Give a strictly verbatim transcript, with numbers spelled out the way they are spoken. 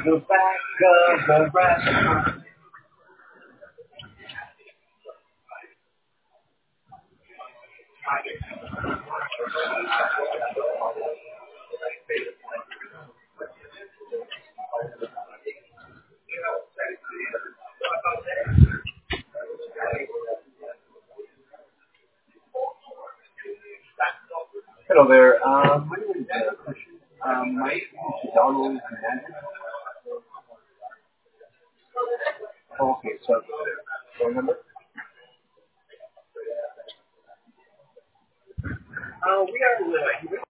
the back of the restaurant. Hello there. Um, my name is uh, Christian. Um, my Donald Magic. Okay, so phone number. Uh, we are. Uh,